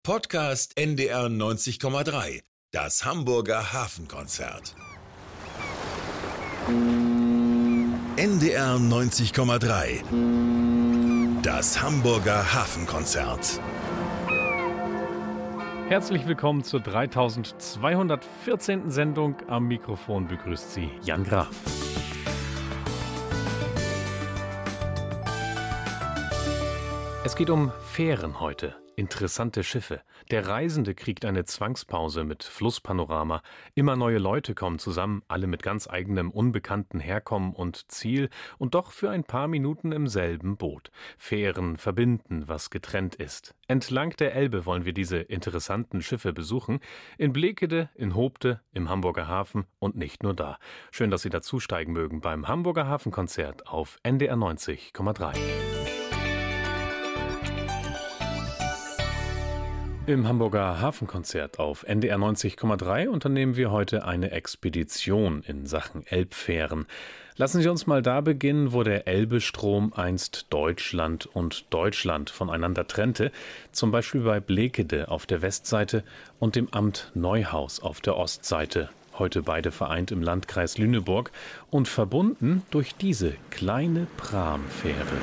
Podcast NDR 90,3. Das Hamburger Hafenkonzert. NDR 90,3. Das Hamburger Hafenkonzert. Herzlich willkommen zur 3214. Sendung. Am Mikrofon begrüßt Sie Jan Graf. Es geht um Fähren heute. Interessante Schiffe. Der Reisende kriegt eine Zwangspause mit Flusspanorama. Immer neue Leute kommen zusammen, alle mit ganz eigenem unbekannten Herkommen und Ziel und doch für ein paar Minuten im selben Boot. Fähren verbinden, was getrennt ist. Entlang der Elbe wollen wir diese interessanten Schiffe besuchen. In Blekede, in Hoopte, im Hamburger Hafen und nicht nur da. Schön, dass Sie dazusteigen mögen beim Hamburger Hafenkonzert auf NDR 90,3. Im Hamburger Hafenkonzert auf NDR 90,3 unternehmen wir heute eine Expedition in Sachen Elbfähren. Lassen Sie uns mal da beginnen, wo der Elbestrom einst Deutschland und Deutschland voneinander trennte, zum Beispiel bei Blekede auf der Westseite und dem Amt Neuhaus auf der Ostseite. Heute beide vereint im Landkreis Lüneburg und verbunden durch diese kleine Pramfähre.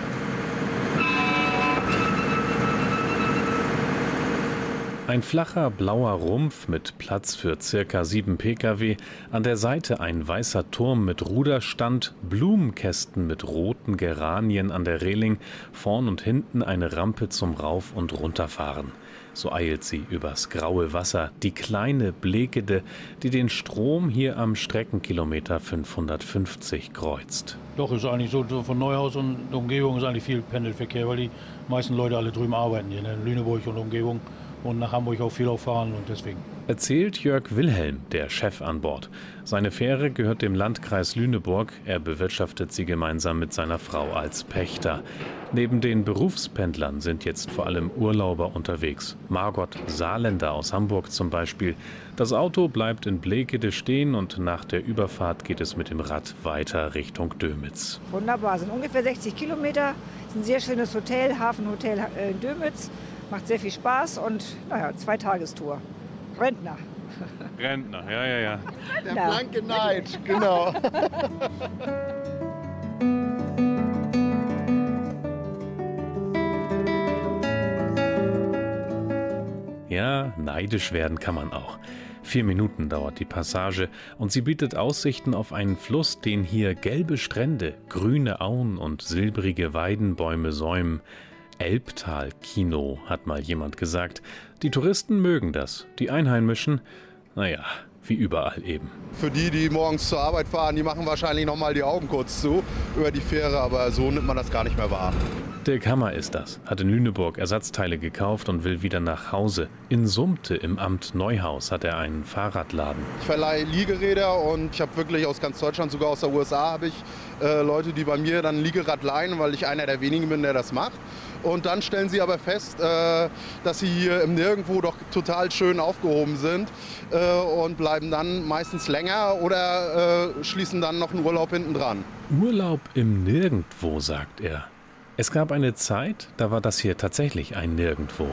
Ein flacher blauer Rumpf mit Platz für ca. 7 Pkw, an der Seite ein weißer Turm mit Ruderstand, Blumenkästen mit roten Geranien an der Reling, vorn und hinten eine Rampe zum Rauf- und Runterfahren. So eilt sie übers graue Wasser, die kleine Blekede, die den Strom hier am Streckenkilometer 550 kreuzt. Doch, ist eigentlich so, von Neuhaus und Umgebung ist eigentlich viel Pendelverkehr, weil die meisten Leute alle drüben arbeiten, hier in Lüneburg und Umgebung. Und nach Hamburg auch viel auffahren und deswegen. Erzählt Jörg Wilhelm, der Chef an Bord. Seine Fähre gehört dem Landkreis Lüneburg. Er bewirtschaftet sie gemeinsam mit seiner Frau als Pächter. Neben den Berufspendlern sind jetzt vor allem Urlauber unterwegs. Margot Saarländer aus Hamburg zum Beispiel. Das Auto bleibt in Blekede stehen und nach der Überfahrt geht es mit dem Rad weiter Richtung Dömitz. Wunderbar, sind ungefähr 60 Kilometer. Ist ein sehr schönes Hotel, Hafenhotel Dömitz. Macht sehr viel Spaß und 2-Tagestour. Rentner. Rentner, ja. Der blanke Neid, genau. Ja, neidisch werden kann man auch. 4 Minuten dauert die Passage und sie bietet Aussichten auf einen Fluss, den hier gelbe Strände, grüne Auen und silbrige Weidenbäume säumen. Elbtal-Kino, hat mal jemand gesagt. Die Touristen mögen das, die Einheimischen, naja, wie überall eben. Für die morgens zur Arbeit fahren, die machen wahrscheinlich noch mal die Augen kurz zu über die Fähre, aber so nimmt man das gar nicht mehr wahr. Dirk Hammer ist das, hat in Lüneburg Ersatzteile gekauft und will wieder nach Hause. In Sumte im Amt Neuhaus hat er einen Fahrradladen. Ich verleihe Liegeräder und ich habe wirklich aus ganz Deutschland, sogar aus der USA, habe ich Leute, die bei mir dann ein Liegerad leihen, weil ich einer der wenigen bin, der das macht. Und dann stellen sie aber fest, dass sie hier im Nirgendwo doch total schön aufgehoben sind und bleiben dann meistens länger oder schließen dann noch einen Urlaub hinten dran. Urlaub im Nirgendwo, sagt er. Es gab eine Zeit, da war das hier tatsächlich ein Nirgendwo.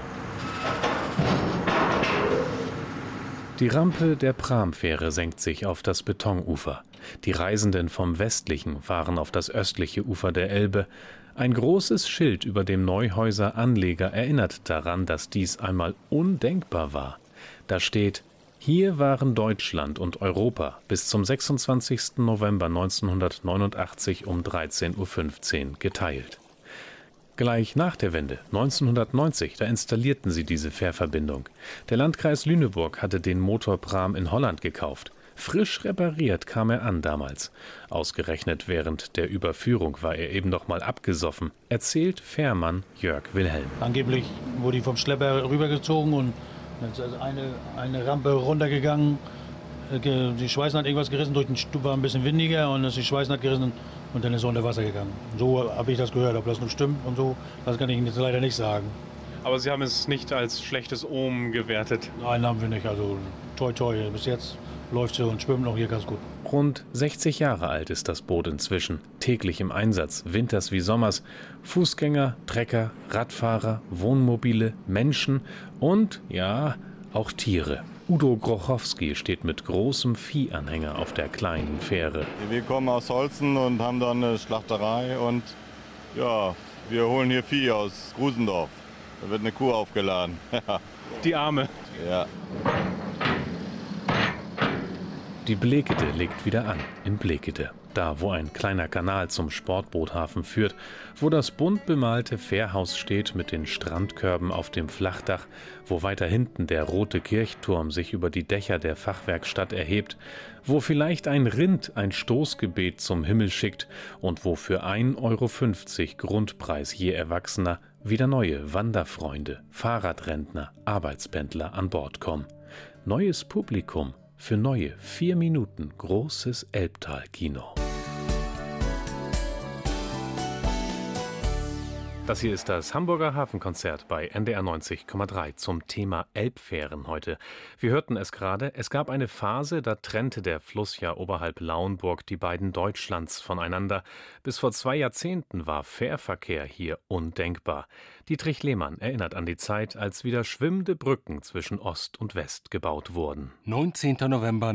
Die Rampe der Pramfähre senkt sich auf das Betonufer. Die Reisenden vom westlichen fahren auf das östliche Ufer der Elbe. Ein großes Schild über dem Neuhäuser Anleger erinnert daran, dass dies einmal undenkbar war. Da steht: Hier waren Deutschland und Europa bis zum 26. November 1989 um 13:15 Uhr geteilt. Gleich nach der Wende, 1990, da installierten sie diese Fährverbindung. Der Landkreis Lüneburg hatte den Motorpram in Holland gekauft. Frisch repariert kam er an damals. Ausgerechnet während der Überführung war er eben noch mal abgesoffen, erzählt Fährmann Jörg Wilhelm. Angeblich wurde die vom Schlepper rübergezogen und dann ist also eine Rampe runtergegangen. Die Schweißen hat irgendwas gerissen, durch den Stub war ein bisschen windiger und die Schweißen hat gerissen und dann ist er unter Wasser gegangen. So habe ich das gehört, ob das nun stimmt und so, das kann ich Ihnen jetzt leider nicht sagen. Aber Sie haben es nicht als schlechtes Omen gewertet? Nein, haben wir nicht, also toi toi, bis jetzt läuft sie und schwimmt noch hier ganz gut. Rund 60 Jahre alt ist das Boot inzwischen, täglich im Einsatz, winters wie sommers. Fußgänger, Trecker, Radfahrer, Wohnmobile, Menschen und, ja, auch Tiere. Udo Grochowski steht mit großem Viehanhänger auf der kleinen Fähre. Wir kommen aus Holzen und haben da eine Schlachterei und ja, wir holen hier Vieh aus Grusendorf. Da wird eine Kuh aufgeladen. Die Arme. Ja. Die Blekede legt wieder an, in Blekede. Da, wo ein kleiner Kanal zum Sportboothafen führt, wo das bunt bemalte Fährhaus steht mit den Strandkörben auf dem Flachdach, wo weiter hinten der rote Kirchturm sich über die Dächer der Fachwerkstatt erhebt, wo vielleicht ein Rind ein Stoßgebet zum Himmel schickt und wo für 1,50 € Grundpreis je Erwachsener wieder neue Wanderfreunde, Fahrradrentner, Arbeitspendler an Bord kommen. Neues Publikum für neue 4 Minuten großes Elbtal-Kino. Das hier ist das Hamburger Hafenkonzert bei NDR 90,3 zum Thema Elbfähren heute. Wir hörten es gerade, es gab eine Phase, da trennte der Fluss ja oberhalb Lauenburg die beiden Deutschlands voneinander. Bis vor 2 Jahrzehnten war Fährverkehr hier undenkbar. Dietrich Lehmann erinnert an die Zeit, als wieder schwimmende Brücken zwischen Ost und West gebaut wurden. 19. November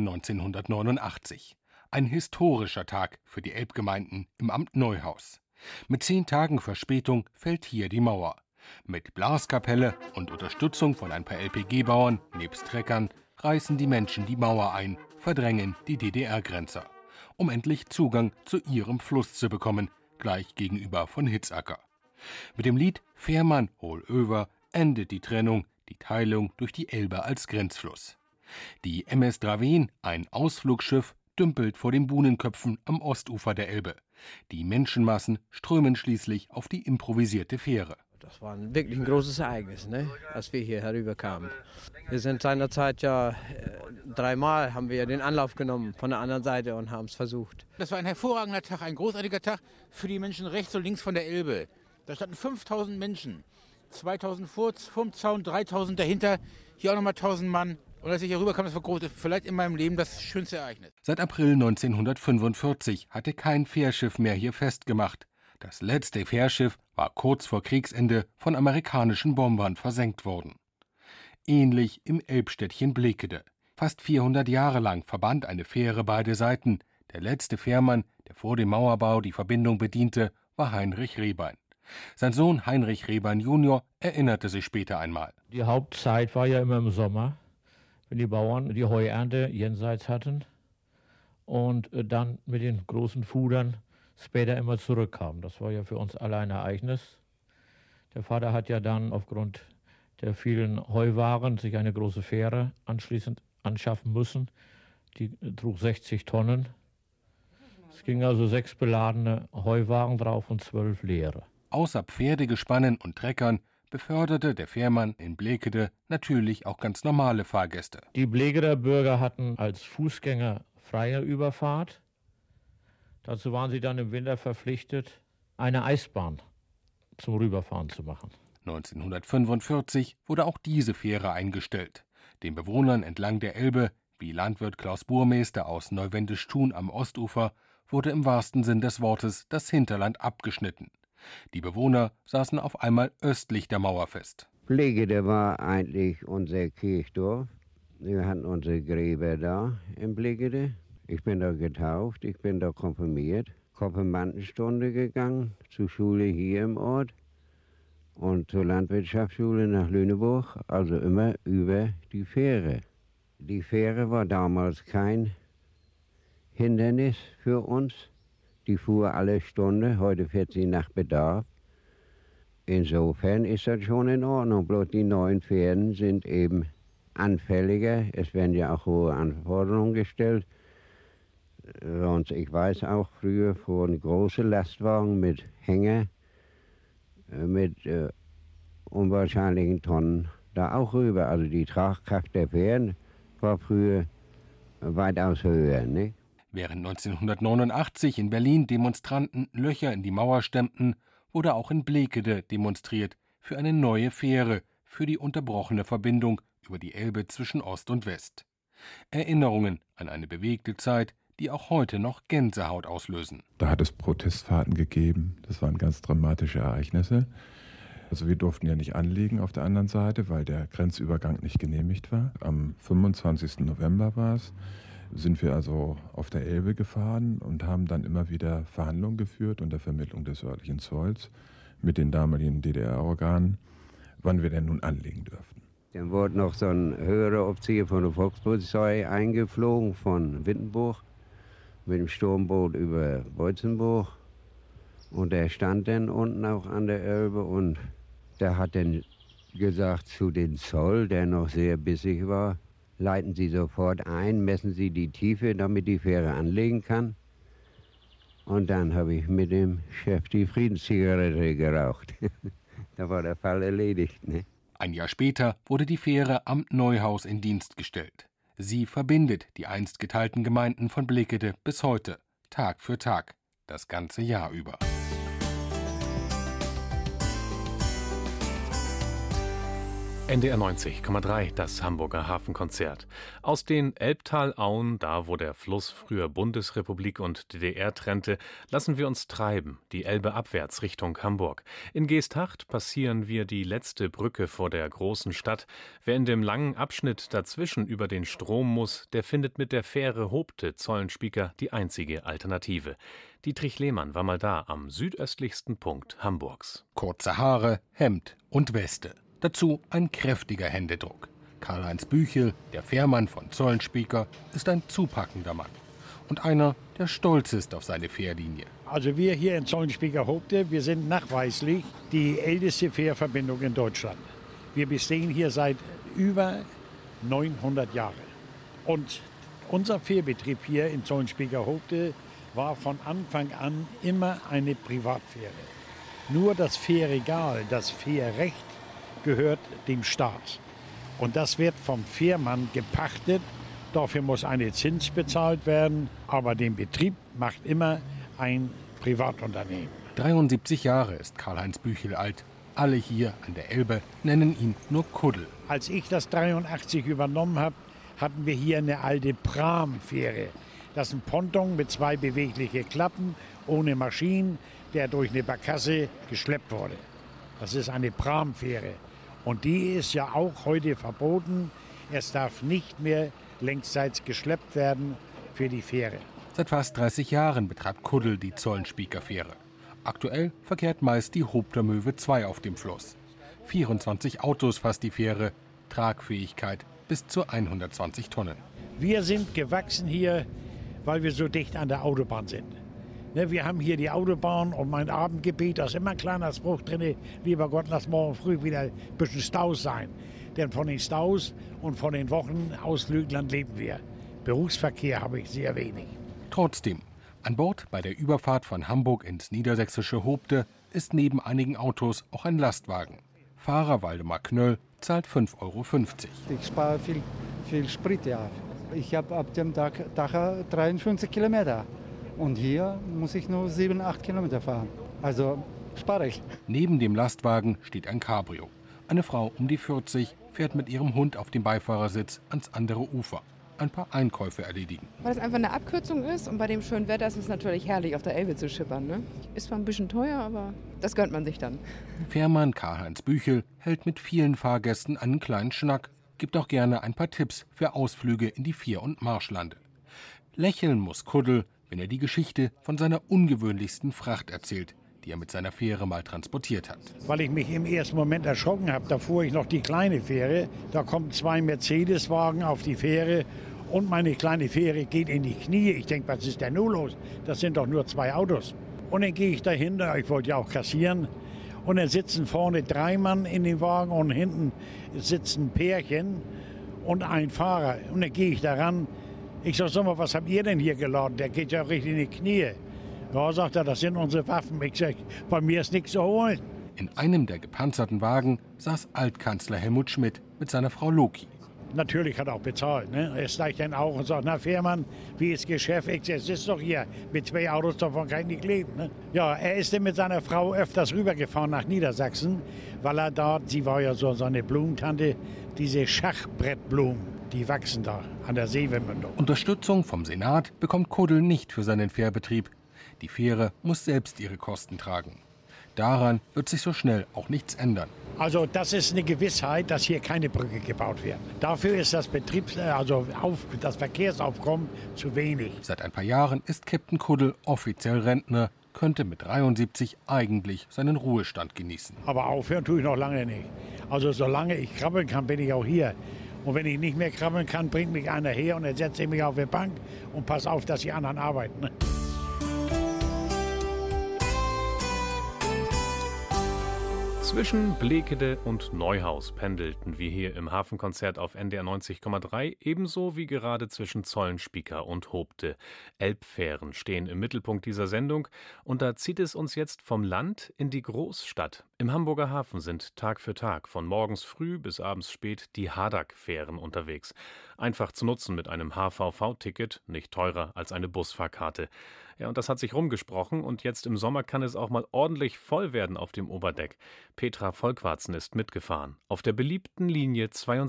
1989. Ein historischer Tag für die Elbgemeinden im Amt Neuhaus. Mit 10 Tagen Verspätung fällt hier die Mauer. Mit Blaskapelle und Unterstützung von ein paar LPG-Bauern nebst Treckern reißen die Menschen die Mauer ein, verdrängen die DDR-Grenzer, um endlich Zugang zu ihrem Fluss zu bekommen, gleich gegenüber von Hitzacker. Mit dem Lied Fährmann hol över endet die Trennung, die Teilung durch die Elbe als Grenzfluss. Die MS Draven, ein Ausflugsschiff, dümpelt vor den Buhnenköpfen am Ostufer der Elbe. Die Menschenmassen strömen schließlich auf die improvisierte Fähre. Das war wirklich ein großes Ereignis, als wir hier herüberkamen. Wir sind seinerzeit ja 3-mal haben wir den Anlauf genommen von der anderen Seite und haben es versucht. Das war ein hervorragender Tag, ein großartiger Tag für die Menschen rechts und links von der Elbe. Da standen 5000 Menschen, 2000 vorm Zaun, 3000 dahinter, hier auch nochmal 1000 Mann. Und als ich hier rüberkam, das war vielleicht in meinem Leben das schönste Ereignis. Seit April 1945 hatte kein Fährschiff mehr hier festgemacht. Das letzte Fährschiff war kurz vor Kriegsende von amerikanischen Bombern versenkt worden. Ähnlich im Elbstädtchen Blekede. Fast 400 Jahre lang verband eine Fähre beide Seiten. Der letzte Fährmann, der vor dem Mauerbau die Verbindung bediente, war Heinrich Rehbein. Sein Sohn Heinrich Rehbein Junior erinnerte sich später einmal. Die Hauptzeit war ja immer im Sommer, wenn die Bauern die Heuernte jenseits hatten und dann mit den großen Fudern später immer zurückkamen. Das war ja für uns alle ein Ereignis. Der Vater hat ja dann aufgrund der vielen Heuwaren sich eine große Fähre anschließend anschaffen müssen. Die trug 60 Tonnen. Es ging also 6 beladene Heuwagen drauf und 12 leere. Außer Pferdegespannen und Treckern beförderte der Fährmann in Blekede natürlich auch ganz normale Fahrgäste. Die Blekeder Bürger hatten als Fußgänger freie Überfahrt. Dazu waren sie dann im Winter verpflichtet, eine Eisbahn zum Rüberfahren zu machen. 1945 wurde auch diese Fähre eingestellt. Den Bewohnern entlang der Elbe, wie Landwirt Klaus Burmeister aus Neuwendisch-Thun am Ostufer, wurde im wahrsten Sinn des Wortes das Hinterland abgeschnitten. Die Bewohner saßen auf einmal östlich der Mauer fest. Blekede war eigentlich unser Kirchdorf. Wir hatten unsere Gräber da in Blekede. Ich bin da getauft, ich bin da konfirmiert, Konfirmandenstunde gegangen, zur Schule hier im Ort und zur Landwirtschaftsschule nach Lüneburg, also immer über die Fähre. Die Fähre war damals kein Hindernis für uns. Die fuhr alle Stunde, heute fährt sie nach Bedarf. Insofern ist das schon in Ordnung, bloß die neuen Fähren sind eben anfälliger. Es werden ja auch hohe Anforderungen gestellt. Und ich weiß auch, früher fuhren große Lastwagen mit Hänger, mit unwahrscheinlichen Tonnen da auch rüber. Also die Tragkraft der Fähren war früher weitaus höher, nicht? Während 1989 in Berlin Demonstranten Löcher in die Mauer stemmten, wurde auch in Blekede demonstriert für eine neue Fähre, für die unterbrochene Verbindung über die Elbe zwischen Ost und West. Erinnerungen an eine bewegte Zeit, die auch heute noch Gänsehaut auslösen. Da hat es Protestfahrten gegeben. Das waren ganz dramatische Ereignisse. Also wir durften ja nicht anlegen auf der anderen Seite, weil der Grenzübergang nicht genehmigt war. Am 25. November war es, sind wir also auf der Elbe gefahren und haben dann immer wieder Verhandlungen geführt unter Vermittlung des örtlichen Zolls mit den damaligen DDR-Organen, wann wir denn nun anlegen dürften. Dann wurde noch so ein höherer Offizier von der Volkspolizei eingeflogen von Wittenburg mit dem Sturmboot über Beutzenburg. Und der stand dann unten auch an der Elbe und der hat dann gesagt zu dem Zoll, der noch sehr bissig war, leiten Sie sofort ein, messen Sie die Tiefe, damit die Fähre anlegen kann. Und dann habe ich mit dem Chef die Friedenszigarette geraucht. Da war der Fall erledigt. Ne? Ein Jahr später wurde die Fähre am Neuhaus in Dienst gestellt. Sie verbindet die einst geteilten Gemeinden von Blickede bis heute, Tag für Tag, das ganze Jahr über. NDR 90,3, das Hamburger Hafenkonzert. Aus den Elbtalauen, da wo der Fluss früher Bundesrepublik und DDR trennte, lassen wir uns treiben, die Elbe abwärts Richtung Hamburg. In Geesthacht passieren wir die letzte Brücke vor der großen Stadt. Wer in dem langen Abschnitt dazwischen über den Strom muss, der findet mit der Fähre Hoopte-Zollenspieker die einzige Alternative. Dietrich Lehmann war mal da, am südöstlichsten Punkt Hamburgs. Kurze Haare, Hemd und Weste. Dazu ein kräftiger Händedruck. Karl-Heinz Büchel, der Fährmann von Zollenspieker, ist ein zupackender Mann. Und einer, der stolz ist auf seine Fährlinie. Also wir hier in Zollenspieker Hoopte, wir sind nachweislich die älteste Fährverbindung in Deutschland. Wir bestehen hier seit über 900 Jahren. Und unser Fährbetrieb hier in Zollenspieker Hoopte war von Anfang an immer eine Privatfähre. Nur das Fährregal, das Fährrecht, gehört dem Staat. Und das wird vom Fährmann gepachtet. Dafür muss eine Zins bezahlt werden. Aber den Betrieb macht immer ein Privatunternehmen. 73 Jahre ist Karl-Heinz Büchel alt. Alle hier an der Elbe nennen ihn nur Kuddel. Als ich das 83 übernommen habe, hatten wir hier eine alte Pramfähre. Das ist ein Ponton mit 2 beweglichen Klappen, ohne Maschinen, der durch eine Barkasse geschleppt wurde. Das ist eine Pramfähre. Und die ist ja auch heute verboten. Es darf nicht mehr längsseits geschleppt werden für die Fähre. Seit fast 30 Jahren betreibt Kuddel die Zollenspieker-Fähre. Aktuell verkehrt meist die Hoopter Möwe 2 auf dem Fluss. 24 Autos fasst die Fähre, Tragfähigkeit bis zu 120 Tonnen. Wir sind gewachsen hier, weil wir so dicht an der Autobahn sind. Wir haben hier die Autobahn und mein Abendgebet, da ist immer ein kleiner Spruch drin, lieber Gott, lass morgen früh wieder ein bisschen Staus sein. Denn von den Staus und von den Wochenausflüglern leben wir. Berufsverkehr habe ich sehr wenig. Trotzdem, an Bord bei der Überfahrt von Hamburg ins niedersächsische Hoopte ist neben einigen Autos auch ein Lastwagen. Fahrer Waldemar Knöll zahlt 5,50 €. Ich spare viel Sprit, ja. Ich habe ab dem Dach 53 Kilometer. Und hier muss ich nur 7, 8 Kilometer fahren. Also spare ich. Neben dem Lastwagen steht ein Cabrio. Eine Frau um die 40 fährt mit ihrem Hund auf dem Beifahrersitz ans andere Ufer. Ein paar Einkäufe erledigen. Weil es einfach eine Abkürzung ist und bei dem schönen Wetter ist es natürlich herrlich, auf der Elbe zu schippern. Ne? Ist zwar ein bisschen teuer, aber das gönnt man sich dann. Fährmann Karl-Heinz Büchel hält mit vielen Fahrgästen einen kleinen Schnack, gibt auch gerne ein paar Tipps für Ausflüge in die Vier- und Marschlande. Lächeln muss Kuddel, wenn er die Geschichte von seiner ungewöhnlichsten Fracht erzählt, die er mit seiner Fähre mal transportiert hat. Weil ich mich im ersten Moment erschrocken habe, da fuhr ich noch die kleine Fähre, da kommen 2 Mercedes-Wagen auf die Fähre und meine kleine Fähre geht in die Knie. Ich denke, was ist denn nun los? Das sind doch nur 2 Autos. Und dann gehe ich dahinter, ich wollte ja auch kassieren, und dann sitzen vorne 3 Mann in dem Wagen und hinten sitzen ein Pärchen und ein Fahrer. Und dann gehe ich da ran. Ich sage, sag mal, was habt ihr denn hier geladen? Der geht ja richtig in die Knie. Ja, sagt er, das sind unsere Waffen. Ich sage, bei mir ist nichts zu holen. In einem der gepanzerten Wagen saß Altkanzler Helmut Schmidt mit seiner Frau Loki. Natürlich hat er auch bezahlt. Ne? Er steigt dann auch und sagt, na Fährmann, wie ist Geschäft? Ich sage, es ist doch hier, mit 2 Autos, davon kann ich nicht leben. Ne? Ja, er ist dann mit seiner Frau öfters rübergefahren nach Niedersachsen, weil er dort, sie war ja so eine Blumentante, diese Schachbrettblumen. die wachsen da an der Seewendmündung. Unterstützung vom Senat bekommt Kuddel nicht für seinen Fährbetrieb. Die Fähre muss selbst ihre Kosten tragen. Daran wird sich so schnell auch nichts ändern. Also das ist eine Gewissheit, dass hier keine Brücke gebaut wird. Dafür ist das das Verkehrsaufkommen zu wenig. Seit ein paar Jahren ist Captain Kuddel offiziell Rentner, könnte mit 73 eigentlich seinen Ruhestand genießen. Aber aufhören tue ich noch lange nicht. Also solange ich krabbeln kann, bin ich auch hier. Und wenn ich nicht mehr krabbeln kann, bringt mich einer her und dann setze ich mich auf die Bank und pass auf, dass die anderen arbeiten. Ne? Zwischen Blekede und Neuhaus pendelten wir hier im Hafenkonzert auf NDR 90,3, ebenso wie gerade zwischen Zollenspieker und Hoopte. Elbfähren stehen im Mittelpunkt dieser Sendung und da zieht es uns jetzt vom Land in die Großstadt. Im Hamburger Hafen sind Tag für Tag von morgens früh bis abends spät die Hadak-Fähren unterwegs. Einfach zu nutzen mit einem HVV-Ticket, nicht teurer als eine Busfahrkarte. Ja, und das hat sich rumgesprochen und jetzt im Sommer kann es auch mal ordentlich voll werden auf dem Oberdeck. Petra Volkwarzen ist mitgefahren. Auf der beliebten Linie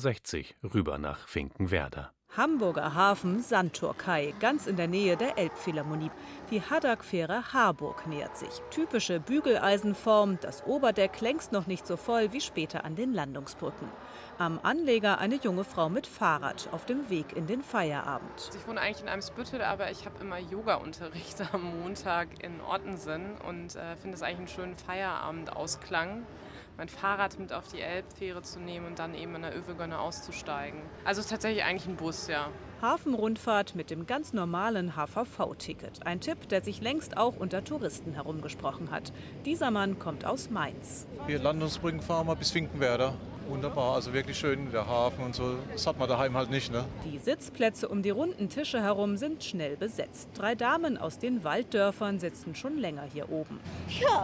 62 rüber nach Finkenwerder. Hamburger Hafen, Sandturkai, ganz in der Nähe der Elbphilharmonie. Die Hadak-Fähre Harburg nähert sich. Typische Bügeleisenform, das Oberdeck längst noch nicht so voll wie später an den Landungsbrücken. Am Anleger eine junge Frau mit Fahrrad auf dem Weg in den Feierabend. Ich wohne eigentlich in Eimsbüttel, aber ich habe immer Yoga-Unterricht am Montag in Ottensen und finde es eigentlich einen schönen Feierabendausklang, mein Fahrrad mit auf die Elbfähre zu nehmen und dann eben in der Övelgönne auszusteigen. Also es ist tatsächlich eigentlich ein Bus, ja. Hafenrundfahrt mit dem ganz normalen HVV-Ticket. Ein Tipp, der sich längst auch unter Touristen herumgesprochen hat. Dieser Mann kommt aus Mainz. Wir Landungsbrücken fahren wir bis Finkenwerder. Wunderbar, also wirklich schön, der Hafen und so. Das hat man daheim halt nicht, ne? Die Sitzplätze um die runden Tische herum sind schnell besetzt. 3 Damen aus den Walddörfern sitzen schon länger hier oben. Ja,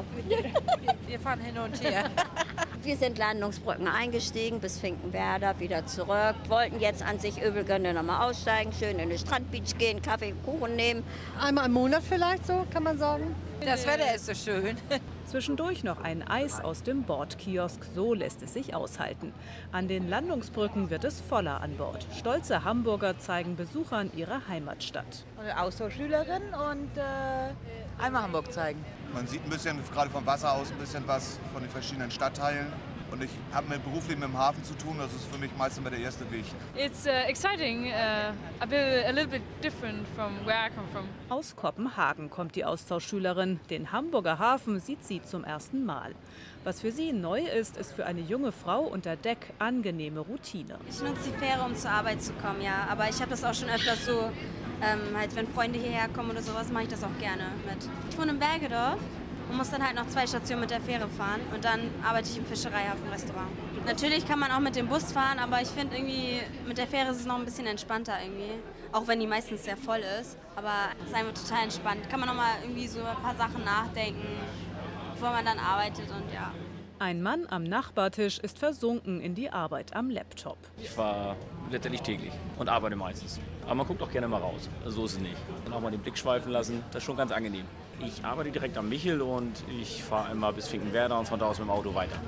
wir fahren hin und her. Wir sind Landungsbrücken eingestiegen bis Finkenwerder, wieder zurück. Wollten jetzt an sich Övelgönne nochmal aussteigen, schön in den Strandbeach gehen, Kaffee, Kuchen nehmen. Einmal im Monat vielleicht so, kann man sagen. Das Wetter ist so schön. Zwischendurch noch ein Eis aus dem Bordkiosk, so lässt es sich aushalten. An den Landungsbrücken wird es voller an Bord. Stolze Hamburger zeigen Besuchern ihre Heimatstadt. Austauschschülerin und einmal Hamburg zeigen. Man sieht ein bisschen, gerade vom Wasser aus, ein bisschen was von den verschiedenen Stadtteilen. Und ich habe beruflich mit dem Hafen zu tun, das ist für mich meistens immer der erste Weg. It's exciting, a little bit different from where I come from. Aus Kopenhagen kommt die Austauschschülerin. Den Hamburger Hafen sieht sie zum ersten Mal. Was für sie neu ist, ist für eine junge Frau unter Deck angenehme Routine. Ich nutze die Fähre, um zur Arbeit zu kommen, ja. Aber ich habe das auch schon öfters so, halt wenn Freunde hierher kommen oder sowas, mache ich das auch gerne mit. Ich wohne in Bergedorf. Und muss dann halt noch 2 Stationen mit der Fähre fahren und dann arbeite ich im Fischereihafenrestaurant. Natürlich kann man auch mit dem Bus fahren, aber ich finde irgendwie, mit der Fähre ist es noch ein bisschen entspannter irgendwie. Auch wenn die meistens sehr voll ist, aber es ist einfach total entspannt. Kann man noch mal irgendwie so ein paar Sachen nachdenken, bevor man dann arbeitet und ja. Ein Mann am Nachbartisch ist versunken in die Arbeit am Laptop. Ich fahre letztendlich täglich und arbeite meistens. Aber man guckt auch gerne mal raus. Also so ist es nicht. Und auch mal den Blick schweifen lassen, das ist schon ganz angenehm. Ich arbeite direkt am Michel und ich fahre einmal bis Finkenwerder und von da aus mit dem Auto weiter.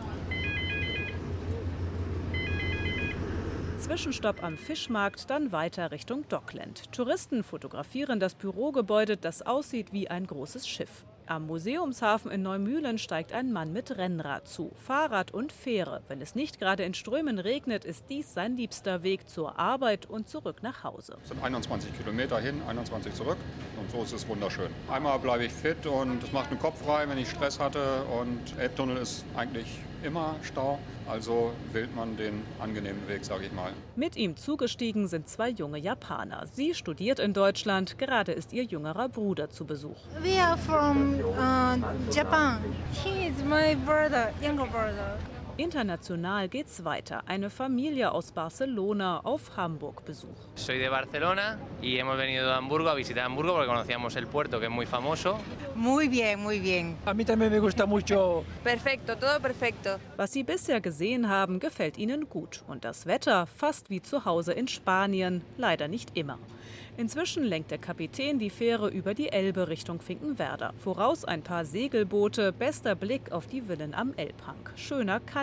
Zwischenstopp am Fischmarkt, dann weiter Richtung Dockland. Touristen fotografieren das Bürogebäude, das aussieht wie ein großes Schiff. Am Museumshafen in Neumühlen steigt ein Mann mit Rennrad zu. Fahrrad und Fähre. Wenn es nicht gerade in Strömen regnet, ist dies sein liebster Weg zur Arbeit und zurück nach Hause. Es sind 21 Kilometer hin, 21 zurück und so ist es wunderschön. Einmal bleibe ich fit und es macht den Kopf frei, wenn ich Stress hatte und Elbtunnel ist eigentlich immer Stau, also wählt man den angenehmen Weg, sage ich mal. Mit ihm zugestiegen sind 2 junge Japaner. Sie studiert in Deutschland, gerade ist ihr jüngerer Bruder zu Besuch. We are from Japan. He is my brother, younger brother. International geht's weiter. Eine Familie aus Barcelona auf Hamburg-Besuch. Soy de Barcelona y hemos venido de Hamburgo a visitar Hamburgo porque conocíamos el puerto que es muy famoso. Muy bien, muy bien. A mí también me gusta mucho. Perfecto, todo perfecto. Was sie bisher gesehen haben, gefällt ihnen gut. Und das Wetter fast wie zu Hause in Spanien, leider nicht immer. Inzwischen lenkt der Kapitän die Fähre über die Elbe Richtung Finkenwerder. Voraus ein paar Segelboote, bester Blick auf die Villen am Elbhang. Schöner kann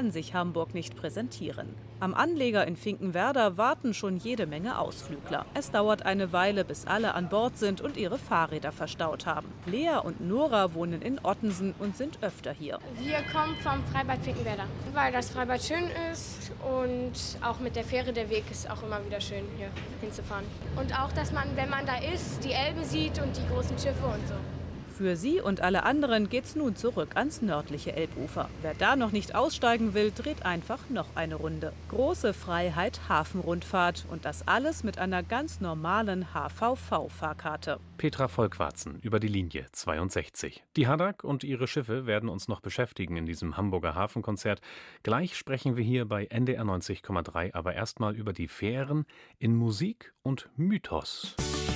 kann sich Hamburg nicht präsentieren. Am Anleger in Finkenwerder warten schon jede Menge Ausflügler. Es dauert eine Weile, bis alle an Bord sind und ihre Fahrräder verstaut haben. Lea und Nora wohnen in Ottensen und sind öfter hier. Wir kommen vom Freibad Finkenwerder, weil das Freibad schön ist und auch mit der Fähre, der Weg ist auch immer wieder schön, hier hinzufahren. Und auch, dass man, wenn man da ist, die Elbe sieht und die großen Schiffe und so. Für sie und alle anderen geht's nun zurück ans nördliche Elbufer. Wer da noch nicht aussteigen will, dreht einfach noch eine Runde. Große Freiheit, Hafenrundfahrt und das alles mit einer ganz normalen HVV-Fahrkarte. Petra Volkwarzen über die Linie 62. Die Haddock und ihre Schiffe werden uns noch beschäftigen in diesem Hamburger Hafenkonzert. Gleich sprechen wir hier bei NDR 90,3 aber erstmal über die Fähren in Musik und Mythos.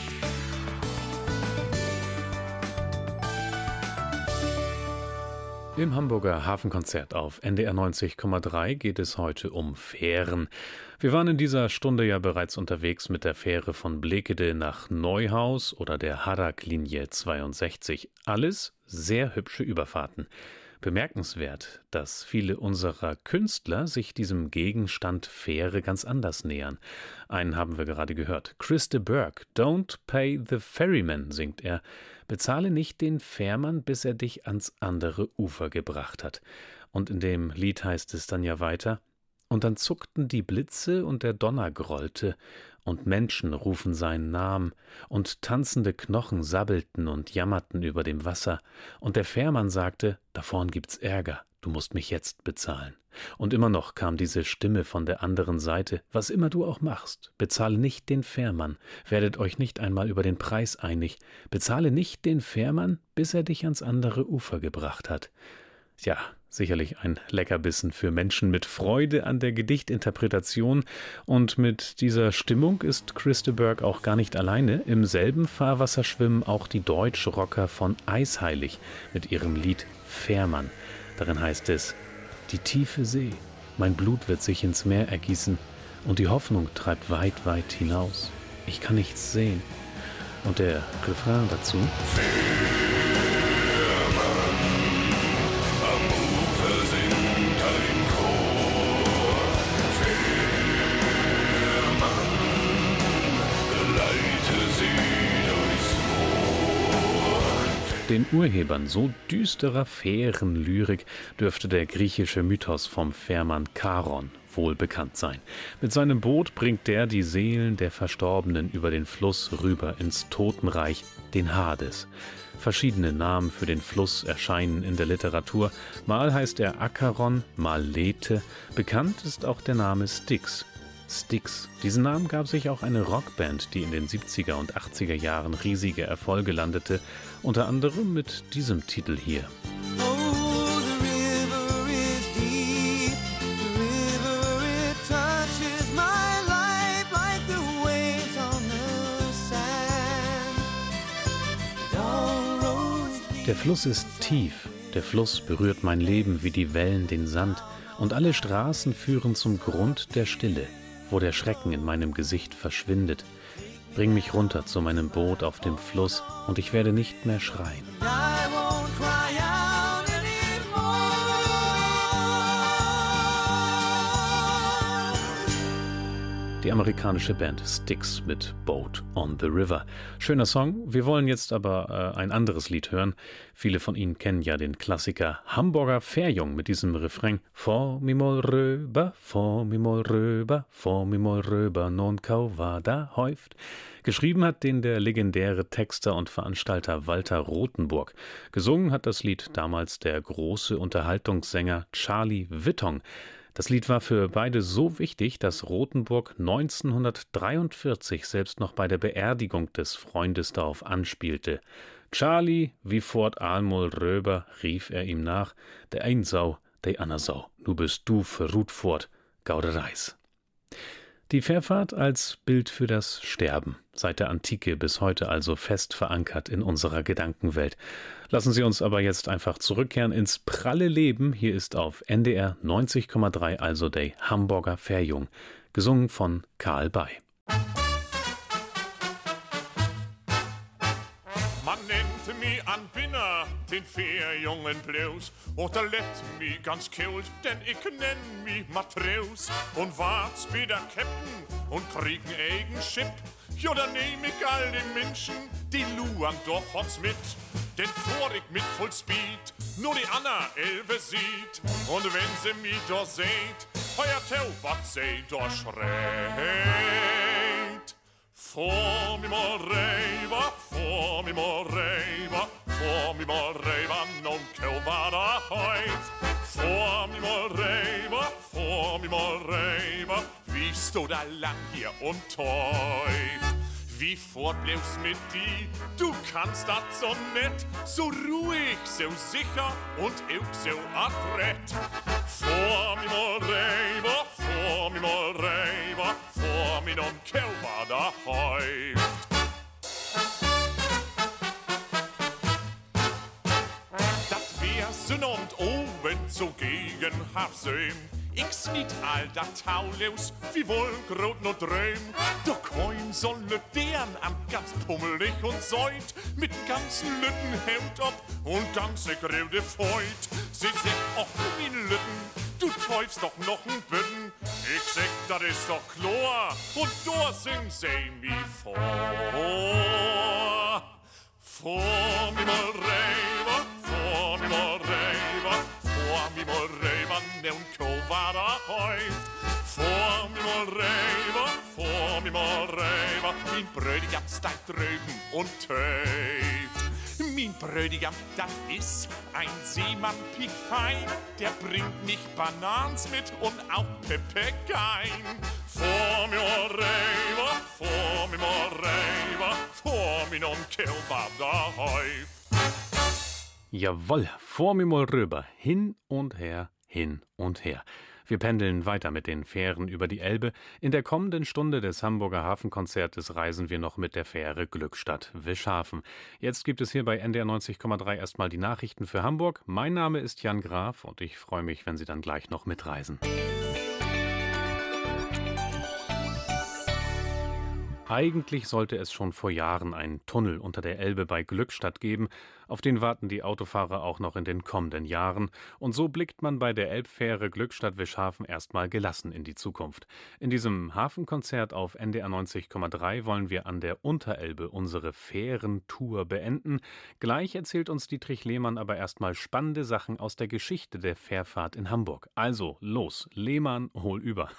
Im Hamburger Hafenkonzert auf NDR 90,3 geht es heute um Fähren. Wir waren in dieser Stunde ja bereits unterwegs mit der Fähre von Blekede nach Neuhaus oder der Haddock-Linie 62. Alles sehr hübsche Überfahrten. Bemerkenswert, dass viele unserer Künstler sich diesem Gegenstand Fähre ganz anders nähern. Einen haben wir gerade gehört. Chris de Burgh, Don't pay the ferryman, singt er. Bezahle nicht den Fährmann, bis er dich ans andere Ufer gebracht hat. Und in dem Lied heißt es dann ja weiter: Und dann zuckten die Blitze und der Donner grollte, und Menschen rufen seinen Namen, und tanzende Knochen sabbelten und jammerten über dem Wasser, und der Fährmann sagte: Da vorn gibt's Ärger, du musst mich jetzt bezahlen. Und immer noch kam diese Stimme von der anderen Seite: Was immer du auch machst, bezahle nicht den Fährmann, werdet euch nicht einmal über den Preis einig, bezahle nicht den Fährmann, bis er dich ans andere Ufer gebracht hat. Ja, sicherlich ein Leckerbissen für Menschen mit Freude an der Gedichtinterpretation. Und mit dieser Stimmung ist Chris de Burgh auch gar nicht alleine. Im selben Fahrwasser schwimmen auch die Deutschrocker von Eisheilig mit ihrem Lied Fährmann. Darin heißt es: Die tiefe See, mein Blut wird sich ins Meer ergießen, und die Hoffnung treibt weit, weit hinaus. Ich kann nichts sehen. Und der Refrain dazu: Den Urhebern so düsterer Fährenlyrik dürfte der griechische Mythos vom Fährmann Charon wohl bekannt sein. Mit seinem Boot bringt der die Seelen der Verstorbenen über den Fluss rüber ins Totenreich, den Hades. Verschiedene Namen für den Fluss erscheinen in der Literatur. Mal heißt er Acheron, mal Lethe. Bekannt ist auch der Name Styx. Styx. Diesen Namen gab sich auch eine Rockband, die in den 70er und 80er Jahren riesige Erfolge landete, unter anderem mit diesem Titel hier. Der Fluss ist tief, der Fluss berührt mein Leben wie die Wellen den Sand, und alle Straßen führen zum Grund der Stille, wo der Schrecken in meinem Gesicht verschwindet. Bring mich runter zu meinem Boot auf dem Fluss, und ich werde nicht mehr schreien. Die amerikanische Band Styx mit Boat on the River. Schöner Song. Wir wollen jetzt aber ein anderes Lied hören. Viele von Ihnen kennen ja den Klassiker Hamburger Fährjung mit diesem Refrain: Fahr mi mal röber, fahr mi mal röber, fahr mi mal röber, non kau war da häuft. Geschrieben hat den der legendäre Texter und Veranstalter Walter Rothenburg. Gesungen hat das Lied damals der große Unterhaltungssänger Charlie Wittong. Das Lied war für beide so wichtig, dass Rothenburg 1943 selbst noch bei der Beerdigung des Freundes darauf anspielte. Charlie, wie fort Almol Röber, rief er ihm nach, der ein Sau, der ander Sau, nu bist du verruht fort, gaude Reis. Die Fährfahrt als Bild für das Sterben, seit der Antike bis heute also fest verankert in unserer Gedankenwelt. Lassen Sie uns aber jetzt einfach zurückkehren ins pralle Leben. Hier ist auf NDR 90,3 also der Hamburger Fährjung, gesungen von Karl Bay. Man nennte mich an Binner, den Fährjungen bloß. Oder lädt mich ganz kalt, denn ich nenn mich Matros. Und wart's bei der Captain und krieg n eigen Chip. Ja, dann nehm ich all die Menschen, die luan doch uns mit. Denn fahr ich mit Full Speed, nur die Anna Elbe sieht. Und wenn sie mich da seht, heuert er, was sie da schreit. Vor mi mal rüber, vor mi mal rüber, vor mi mal rüber, nun war da heut. Vor mi mal rüber, wie du da lang hier und teut. Wie fort bleibst mit die, du kannst das so nett, so ruhig, so sicher und auch so adrett. Vor mi mal rüber, vor mi mal rüber, vor mi non Kälber da heut. Dat wär Sünn und oben so gegen Hafsöhm. Ich sniet all dat Taulaus, wie wohl grot no dröm. Da koim solle deren am ganz pummelig und säut, mit ganzen Lütten Hemd ab und ganze gröde Feut. Sie sagt, och min Lütten, du teufst doch noch n Bütten. Ich sag, dat is doch klar, und da sing sie mi vor. Vor mi mal rüber, vor mi mal rüber, vor mi mal rüber, nun war da heut. Vor mi mal rüber, mein Brödigam steigt drüben und töft. Mein Brödigam, das ist ein Seemann piekfein, der bringt mich Banans mit und auch Papageien. Vor mi mal rüber, vor mi mal rüber, vor mi non Kälber da heut. Jawohl, vor mir mal rüber, hin und her, hin und her. Wir pendeln weiter mit den Fähren über die Elbe. In der kommenden Stunde des Hamburger Hafenkonzertes reisen wir noch mit der Fähre Glückstadt-Wischhafen. Jetzt gibt es hier bei NDR 90,3 erstmal die Nachrichten für Hamburg. Mein Name ist Jan Graf und ich freue mich, wenn Sie dann gleich noch mitreisen. Eigentlich sollte es schon vor Jahren einen Tunnel unter der Elbe bei Glückstadt geben. Auf den warten die Autofahrer auch noch in den kommenden Jahren. Und so blickt man bei der Elbfähre Glückstadt-Wischhafen erstmal gelassen in die Zukunft. In diesem Hafenkonzert auf NDR 90,3 wollen wir an der Unterelbe unsere Fährentour beenden. Gleich erzählt uns Dietrich Lehmann aber erstmal spannende Sachen aus der Geschichte der Fährfahrt in Hamburg. Also los, Lehmann, hol über.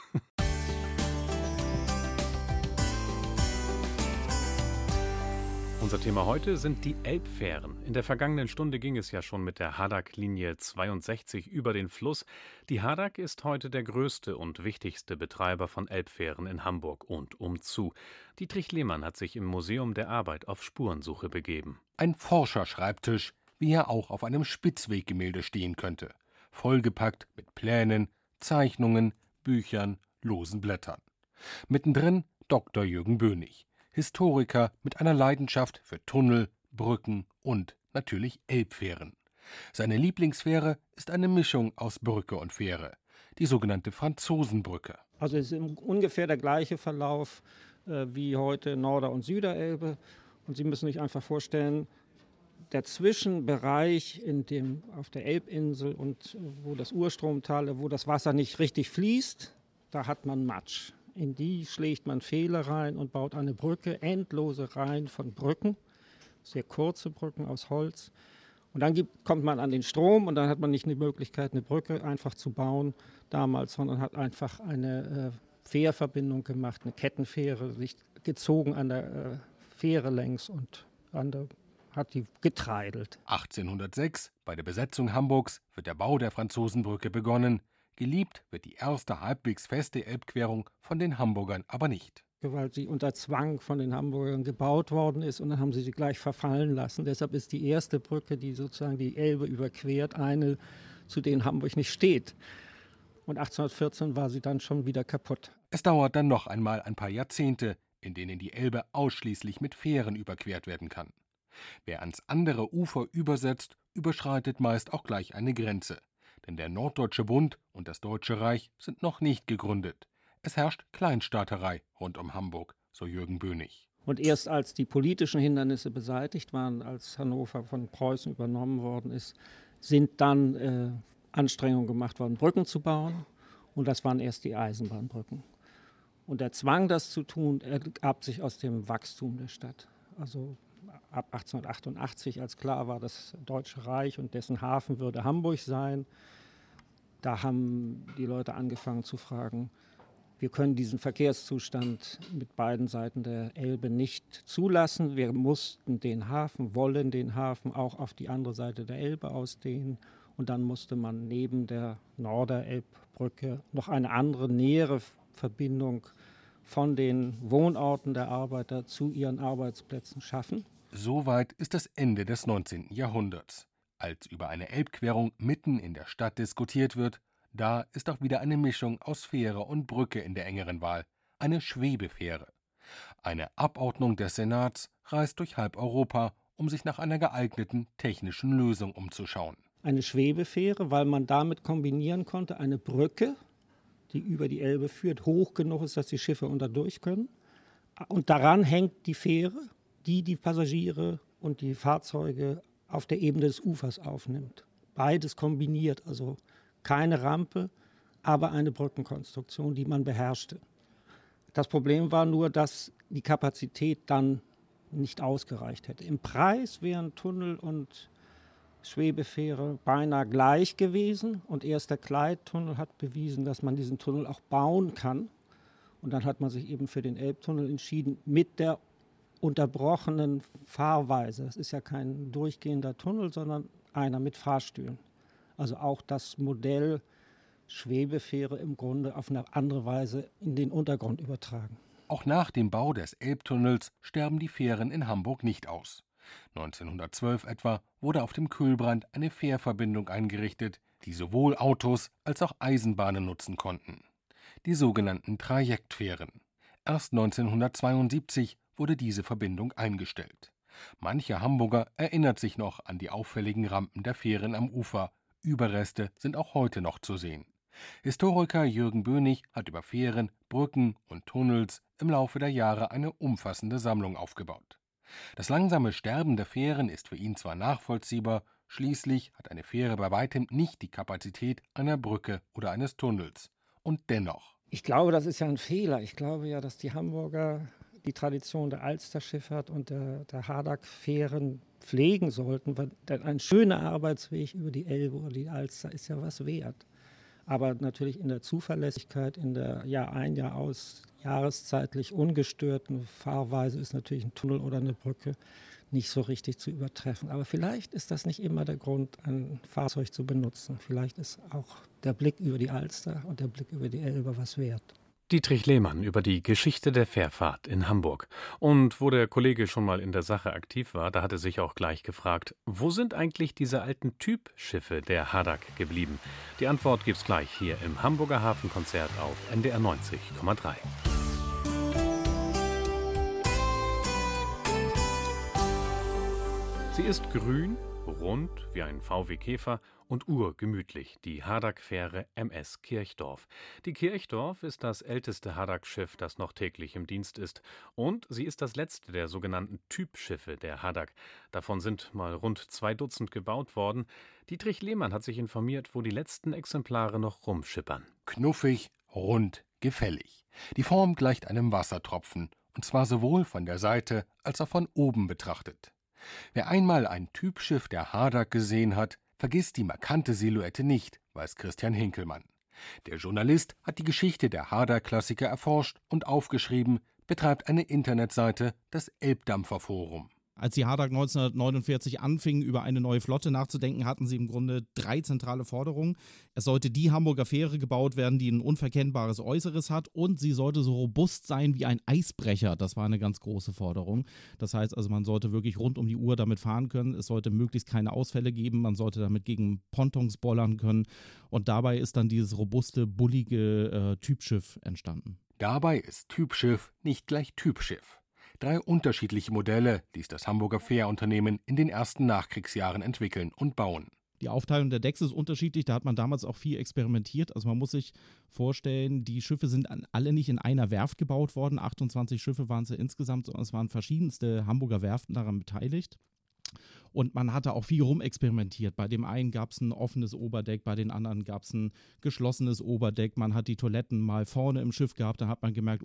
Unser Thema heute sind die Elbfähren. In der vergangenen Stunde ging es ja schon mit der Hadak-Linie 62 über den Fluss. Die Hadak ist heute der größte und wichtigste Betreiber von Elbfähren in Hamburg und umzu. Dietrich Lehmann hat sich im Museum der Arbeit auf Spurensuche begeben. Ein Forscherschreibtisch, wie er auch auf einem Spitzweggemälde stehen könnte. Vollgepackt mit Plänen, Zeichnungen, Büchern, losen Blättern. Mittendrin Dr. Jürgen Bönig. Historiker mit einer Leidenschaft für Tunnel, Brücken und natürlich Elbfähren. Seine Lieblingsfähre ist eine Mischung aus Brücke und Fähre, die sogenannte Franzosenbrücke. Also es ist ungefähr der gleiche Verlauf wie heute Norder- und Süderelbe. Und Sie müssen sich einfach vorstellen, der Zwischenbereich auf der Elbinsel und wo das Urstromtal, wo das Wasser nicht richtig fließt, da hat man Matsch. In die schlägt man Pfähle rein und baut eine Brücke, endlose Reihen von Brücken, sehr kurze Brücken aus Holz. Und dann kommt man an den Strom und dann hat man nicht die Möglichkeit, eine Brücke einfach zu bauen damals, sondern hat einfach eine Fährverbindung gemacht, eine Kettenfähre, sich gezogen an der Fähre längs und hat die getreidelt. 1806, bei der Besetzung Hamburgs, wird der Bau der Franzosenbrücke begonnen. Geliebt wird die erste halbwegs feste Elbquerung von den Hamburgern aber nicht. Weil sie unter Zwang von den Hamburgern gebaut worden ist und dann haben sie gleich verfallen lassen. Deshalb ist die erste Brücke, die sozusagen die Elbe überquert, eine, zu der Hamburg nicht steht. Und 1814 war sie dann schon wieder kaputt. Es dauert dann noch einmal ein paar Jahrzehnte, in denen die Elbe ausschließlich mit Fähren überquert werden kann. Wer ans andere Ufer übersetzt, überschreitet meist auch gleich eine Grenze. Denn der Norddeutsche Bund und das Deutsche Reich sind noch nicht gegründet. Es herrscht Kleinstaaterei rund um Hamburg, so Jürgen Bönig. Und erst als die politischen Hindernisse beseitigt waren, als Hannover von Preußen übernommen worden ist, sind dann Anstrengungen gemacht worden, Brücken zu bauen. Und das waren erst die Eisenbahnbrücken. Und der Zwang, das zu tun, ergab sich aus dem Wachstum der Stadt. Also ab 1888, als klar war, das Deutsche Reich und dessen Hafen würde Hamburg sein, da haben die Leute angefangen zu fragen, wir können diesen Verkehrszustand mit beiden Seiten der Elbe nicht zulassen. Wir mussten den Hafen, wollen den Hafen auch auf die andere Seite der Elbe ausdehnen. Und dann musste man neben der Norderelbbrücke noch eine andere, nähere Verbindung von den Wohnorten der Arbeiter zu ihren Arbeitsplätzen schaffen. Soweit ist das Ende des 19. Jahrhunderts. Als über eine Elbquerung mitten in der Stadt diskutiert wird, da ist auch wieder eine Mischung aus Fähre und Brücke in der engeren Wahl, eine Schwebefähre. Eine Abordnung des Senats reist durch halb Europa, um sich nach einer geeigneten technischen Lösung umzuschauen. Eine Schwebefähre, weil man damit kombinieren konnte, eine Brücke, die über die Elbe führt, hoch genug ist, dass die Schiffe unter durch können. Und daran hängt die Fähre, die die Passagiere und die Fahrzeuge auf der Ebene des Ufers aufnimmt. Beides kombiniert, also keine Rampe, aber eine Brückenkonstruktion, die man beherrschte. Das Problem war nur, dass die Kapazität dann nicht ausgereicht hätte. Im Preis wären Tunnel und Schwebefähre beinahe gleich gewesen. Und erst der Clyde-Tunnel hat bewiesen, dass man diesen Tunnel auch bauen kann. Und dann hat man sich eben für den Elbtunnel entschieden mit der unterbrochenen Fahrweise. Das ist ja kein durchgehender Tunnel, sondern einer mit Fahrstühlen. Also auch das Modell Schwebefähre im Grunde auf eine andere Weise in den Untergrund übertragen. Auch nach dem Bau des Elbtunnels sterben die Fähren in Hamburg nicht aus. 1912 etwa wurde auf dem Kühlbrand eine Fährverbindung eingerichtet, die sowohl Autos als auch Eisenbahnen nutzen konnten. Die sogenannten Trajektfähren. Erst 1972 wurde diese Verbindung eingestellt. Mancher Hamburger erinnert sich noch an die auffälligen Rampen der Fähren am Ufer. Überreste sind auch heute noch zu sehen. Historiker Jürgen Bönig hat über Fähren, Brücken und Tunnels im Laufe der Jahre eine umfassende Sammlung aufgebaut. Das langsame Sterben der Fähren ist für ihn zwar nachvollziehbar, schließlich hat eine Fähre bei weitem nicht die Kapazität einer Brücke oder eines Tunnels. Und dennoch. Ich glaube, das ist ja ein Fehler. Ich glaube ja, dass die Hamburger die Tradition der Alsterschifffahrt und der Hadak-Fähren pflegen sollten, weil ein schöner Arbeitsweg über die Elbe oder die Alster ist ja was wert. Aber natürlich in der Zuverlässigkeit, in der Jahr ein, Jahr aus, jahreszeitlich ungestörten Fahrweise ist natürlich ein Tunnel oder eine Brücke nicht so richtig zu übertreffen. Aber vielleicht ist das nicht immer der Grund, ein Fahrzeug zu benutzen. Vielleicht ist auch der Blick über die Alster und der Blick über die Elbe was wert. Dietrich Lehmann über die Geschichte der Fährfahrt in Hamburg. Und wo der Kollege schon mal in der Sache aktiv war, da hat er sich auch gleich gefragt, wo sind eigentlich diese alten Typschiffe der Hadak geblieben? Die Antwort gibt's gleich hier im Hamburger Hafenkonzert auf NDR 90,3. Sie ist grün, rund wie ein VW Käfer und urgemütlich, die Hadak-Fähre MS Kirchdorf. Die Kirchdorf ist das älteste Hadak-Schiff, das noch täglich im Dienst ist. Und sie ist das letzte der sogenannten Typschiffe der Hadak. Davon sind mal rund 2 Dutzend gebaut worden. Dietrich Lehmann hat sich informiert, wo die letzten Exemplare noch rumschippern. Knuffig, rund, gefällig. Die Form gleicht einem Wassertropfen, und zwar sowohl von der Seite als auch von oben betrachtet. Wer einmal ein Typschiff der Hadak gesehen hat, vergisst die markante Silhouette nicht, weiß Christian Hinkelmann. Der Journalist hat die Geschichte der Hadak-Klassiker erforscht und aufgeschrieben, betreibt eine Internetseite, das Elbdampferforum. Als die Hadak 1949 anfingen, über eine neue Flotte nachzudenken, hatten sie im Grunde 3 zentrale Forderungen. Es sollte die Hamburger Fähre gebaut werden, die ein unverkennbares Äußeres hat, und sie sollte so robust sein wie ein Eisbrecher. Das war eine ganz große Forderung. Das heißt also, man sollte wirklich rund um die Uhr damit fahren können. Es sollte möglichst keine Ausfälle geben. Man sollte damit gegen Pontons bollern können. Und dabei ist dann dieses robuste, bullige Typschiff entstanden. Dabei ist Typschiff nicht gleich Typschiff. 3 unterschiedliche Modelle ließ das Hamburger Fährunternehmen in den ersten Nachkriegsjahren entwickeln und bauen. Die Aufteilung der Decks ist unterschiedlich, da hat man damals auch viel experimentiert. Also man muss sich vorstellen, die Schiffe sind alle nicht in einer Werft gebaut worden. 28 Schiffe waren es ja insgesamt, sondern es waren verschiedenste Hamburger Werften daran beteiligt. Und man hatte auch viel rumexperimentiert. Bei dem einen gab es ein offenes Oberdeck, bei den anderen gab es ein geschlossenes Oberdeck. Man hat die Toiletten mal vorne im Schiff gehabt, da hat man gemerkt,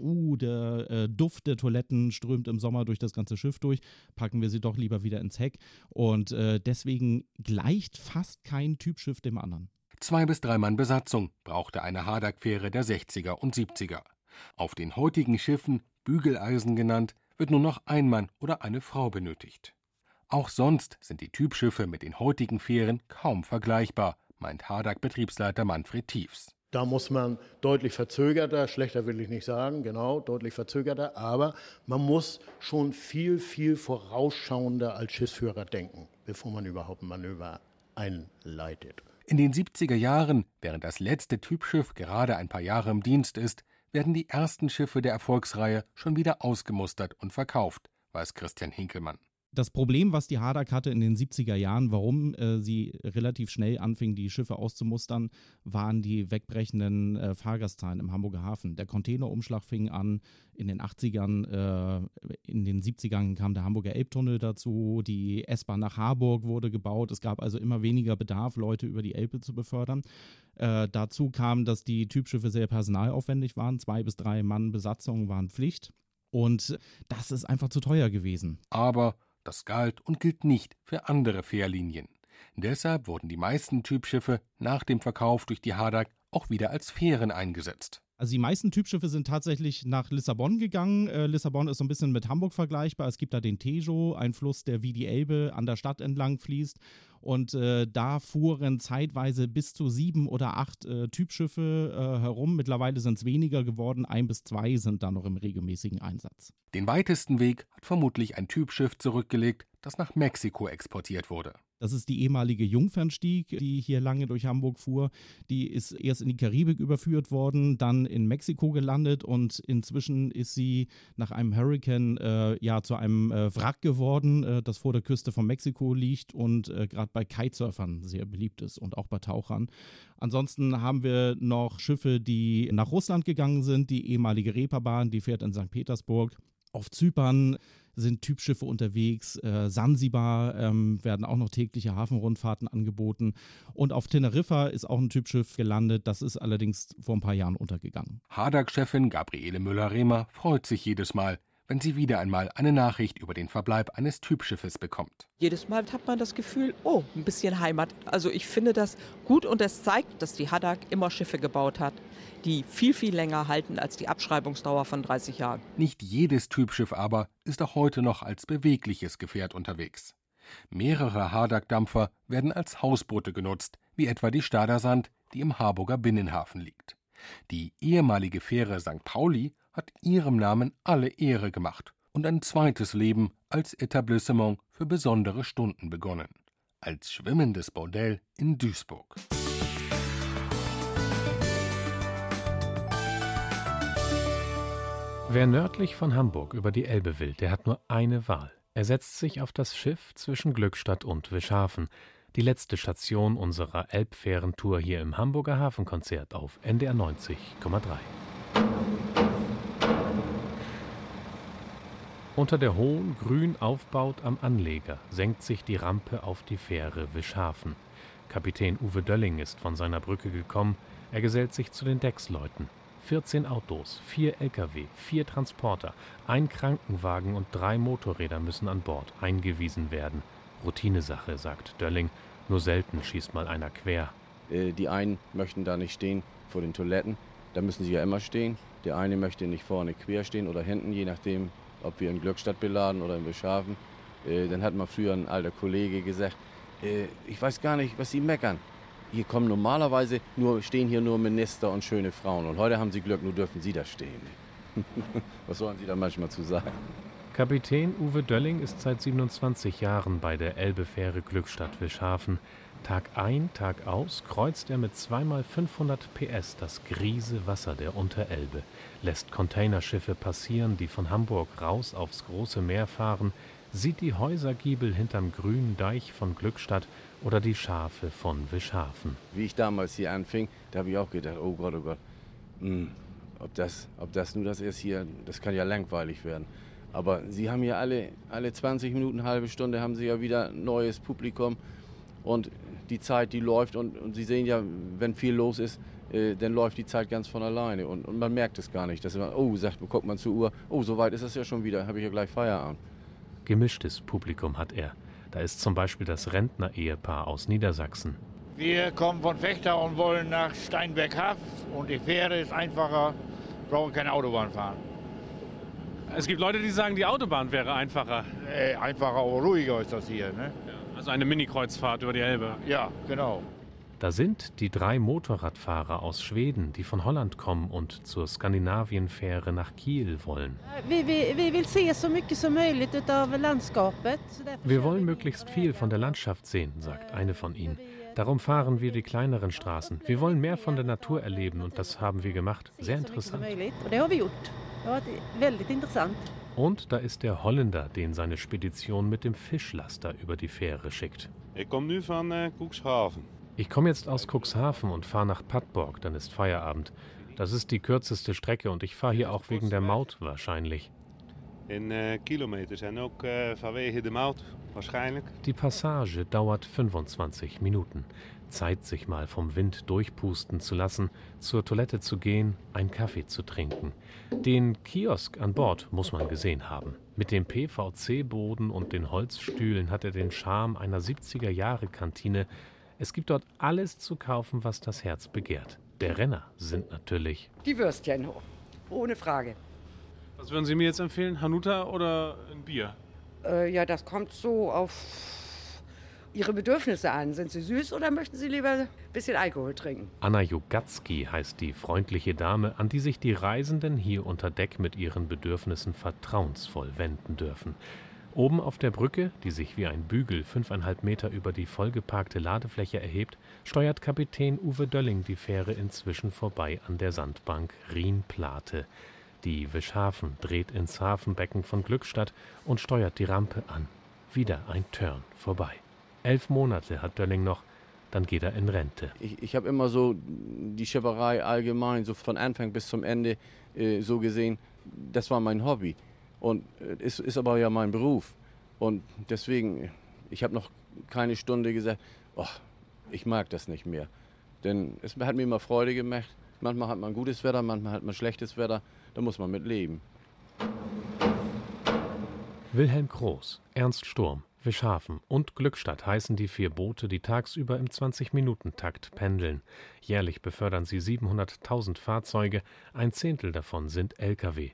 der Duft der Toiletten strömt im Sommer durch das ganze Schiff durch. Packen wir sie doch lieber wieder ins Heck. Und deswegen gleicht fast kein Typschiff dem anderen. 2 bis 3 Mann Besatzung brauchte eine Haddock-Fähre der 60er und 70er. Auf den heutigen Schiffen, Bügeleisen genannt, wird nur noch ein Mann oder eine Frau benötigt. Auch sonst sind die Typschiffe mit den heutigen Fähren kaum vergleichbar, meint Haddock-Betriebsleiter Manfred Tiefs. Da muss man deutlich verzögerter, schlechter will ich nicht sagen, genau, deutlich verzögerter, aber man muss schon viel, viel vorausschauender als Schiffsführer denken, bevor man überhaupt ein Manöver einleitet. In den 70er Jahren, während das letzte Typschiff gerade ein paar Jahre im Dienst ist, werden die ersten Schiffe der Erfolgsreihe schon wieder ausgemustert und verkauft, weiß Christian Hinkelmann. Das Problem, was die Haddock hatte in den 70er Jahren, warum sie relativ schnell anfing, die Schiffe auszumustern, waren die wegbrechenden Fahrgastzahlen im Hamburger Hafen. Der Containerumschlag fing an in den 80ern, in den 70ern kam der Hamburger Elbtunnel dazu, die S-Bahn nach Harburg wurde gebaut. Es gab also immer weniger Bedarf, Leute über die Elbe zu befördern. Dazu kam, dass die Typschiffe sehr personalaufwendig waren. 2 bis 3 Mann Besatzung waren Pflicht. Und das ist einfach zu teuer gewesen. Aber das galt und gilt nicht für andere Fährlinien. Deshalb wurden die meisten Typschiffe nach dem Verkauf durch die Haddock auch wieder als Fähren eingesetzt. Also die meisten Typschiffe sind tatsächlich nach Lissabon gegangen. Lissabon ist so ein bisschen mit Hamburg vergleichbar. Es gibt da den Tejo, ein Fluss, der wie die Elbe an der Stadt entlang fließt. Und da fuhren zeitweise bis zu 7 oder 8 Typschiffe herum. Mittlerweile sind es weniger geworden. 1 bis 2 sind da noch im regelmäßigen Einsatz. Den weitesten Weg hat vermutlich ein Typschiff zurückgelegt, das nach Mexiko exportiert wurde. Das ist die ehemalige Jungfernstieg, die hier lange durch Hamburg fuhr. Die ist erst in die Karibik überführt worden, dann in Mexiko gelandet und inzwischen ist sie nach einem Hurrikan zu einem Wrack geworden, das vor der Küste von Mexiko liegt und gerade bei Kitesurfern sehr beliebt ist und auch bei Tauchern. Ansonsten haben wir noch Schiffe, die nach Russland gegangen sind. Die ehemalige Reeperbahn, die fährt in St. Petersburg. Auf Zypern sind Typschiffe unterwegs, Sansibar werden auch noch tägliche Hafenrundfahrten angeboten und auf Teneriffa ist auch ein Typschiff gelandet, das ist allerdings vor ein paar Jahren untergegangen. Haddock-Chefin Gabriele Müller-Rehmer freut sich jedes Mal, wenn sie wieder einmal eine Nachricht über den Verbleib eines Typschiffes bekommt. Jedes Mal hat man das Gefühl, ein bisschen Heimat. Also ich finde das gut und es zeigt, dass die Haddock immer Schiffe gebaut hat, die viel, viel länger halten als die Abschreibungsdauer von 30 Jahren. Nicht jedes Typschiff aber ist auch heute noch als bewegliches Gefährt unterwegs. Mehrere Haddock-Dampfer werden als Hausboote genutzt, wie etwa die Stadersand, die im Harburger Binnenhafen liegt. Die ehemalige Fähre St. Pauli hat ihrem Namen alle Ehre gemacht und ein zweites Leben als Etablissement für besondere Stunden begonnen. Als schwimmendes Bordell in Duisburg. Wer nördlich von Hamburg über die Elbe will, der hat nur eine Wahl. Er setzt sich auf das Schiff zwischen Glückstadt und Wischhafen. Die letzte Station unserer Elbfährentour hier im Hamburger Hafenkonzert auf NDR 90,3. Unter der hohen, grün aufbaut am Anleger senkt sich die Rampe auf die Fähre Wischhafen. Kapitän Uwe Dölling ist von seiner Brücke gekommen. Er gesellt sich zu den Decksleuten. 14 Autos, 4 Lkw, 4 Transporter, 1 Krankenwagen und 3 Motorräder müssen an Bord eingewiesen werden. Routinesache, sagt Dölling. Nur selten schießt mal einer quer. Die einen möchten da nicht stehen vor den Toiletten. Da müssen sie ja immer stehen. Der eine möchte nicht vorne quer stehen oder hinten, je nachdem, ob wir in Glückstadt beladen oder in Wischhafen. Dann hat mal früher ein alter Kollege gesagt, ich weiß gar nicht, was Sie meckern. Hier kommen normalerweise stehen hier nur Minister und schöne Frauen. Und heute haben Sie Glück, nur dürfen Sie da stehen. Was sollen Sie da manchmal zu sagen? Kapitän Uwe Dölling ist seit 27 Jahren bei der Elbefähre Glückstadt-Wischhafen. Tag ein, Tag aus kreuzt er mit 2x500 PS das griese Wasser der Unterelbe, lässt Containerschiffe passieren, die von Hamburg raus aufs große Meer fahren, sieht die Häusergiebel hinterm grünen Deich von Glückstadt oder die Schafe von Wischhafen. Wie ich damals hier anfing, da habe ich auch gedacht, oh Gott, ob das nur das ist hier, das kann ja langweilig werden. Aber sie haben ja alle 20 Minuten, eine halbe Stunde haben sie ja wieder neues Publikum und die Zeit, die läuft und sie sehen ja, wenn viel los ist, dann läuft die Zeit ganz von alleine und man merkt es gar nicht, dass man, guckt man zur Uhr, so weit ist das ja schon wieder, habe ich ja gleich Feierabend. Gemischtes Publikum hat er. Da ist zum Beispiel das Rentner-Ehepaar aus Niedersachsen. Wir kommen von Vechta und wollen nach Steinberg-Haff und die Fähre ist einfacher, brauchen keine Autobahn fahren. Es gibt Leute, die sagen, die Autobahn wäre einfacher. Einfacher, aber ruhiger ist das hier. Ne? Ja, also eine Mini-Kreuzfahrt über die Elbe. Ja, genau. Da sind die 3 Motorradfahrer aus Schweden, die von Holland kommen und zur Skandinavien-Fähre nach Kiel wollen. Wir wollen möglichst viel von der Landschaft sehen, sagt eine von ihnen. Darum fahren wir die kleineren Straßen. Wir wollen mehr von der Natur erleben und das haben wir gemacht. Sehr interessant. Und da ist der Holländer, den seine Spedition mit dem Fischlaster über die Fähre schickt. Ich komme nu von Cuxhaven. Ich komme jetzt aus Cuxhaven und fahre nach Padborg, dann ist Feierabend. Das ist die kürzeste Strecke und ich fahre hier auch wegen der Maut wahrscheinlich. In Kilometers en ook vanwege de Maut waarschijnlijk. Die Passage dauert 25 Minuten. Zeit, sich mal vom Wind durchpusten zu lassen, zur Toilette zu gehen, einen Kaffee zu trinken. Den Kiosk an Bord muss man gesehen haben. Mit dem PVC-Boden und den Holzstühlen hat er den Charme einer 70er-Jahre-Kantine. Es gibt dort alles zu kaufen, was das Herz begehrt. Der Renner sind natürlich die Würstchen, ohne Frage. Was würden Sie mir jetzt empfehlen, Hanuta oder ein Bier? Ja, das kommt so auf Ihre Bedürfnisse an. Sind Sie süß oder möchten Sie lieber ein bisschen Alkohol trinken? Anna Jogatzki heißt die freundliche Dame, an die sich die Reisenden hier unter Deck mit ihren Bedürfnissen vertrauensvoll wenden dürfen. Oben auf der Brücke, die sich wie ein Bügel 5,5 Meter über die vollgeparkte Ladefläche erhebt, steuert Kapitän Uwe Dölling die Fähre inzwischen vorbei an der Sandbank Rienplate. Die Wischhafen dreht ins Hafenbecken von Glückstadt und steuert die Rampe an. Wieder ein Turn vorbei. 11 Monate hat Dölling noch, dann geht er in Rente. Ich habe immer so die Schipperei allgemein, so von Anfang bis zum Ende so gesehen, das war mein Hobby. Und es ist aber ja mein Beruf. Und deswegen, ich habe noch keine Stunde gesagt, ich mag das nicht mehr. Denn es hat mir immer Freude gemacht. Manchmal hat man gutes Wetter, manchmal hat man schlechtes Wetter. Da muss man mit leben. Wilhelm Groß, Ernst Sturm, Wischhafen und Glückstadt heißen die 4 Boote, die tagsüber im 20-Minuten-Takt pendeln. Jährlich befördern sie 700.000 Fahrzeuge, 1/10 davon sind Lkw.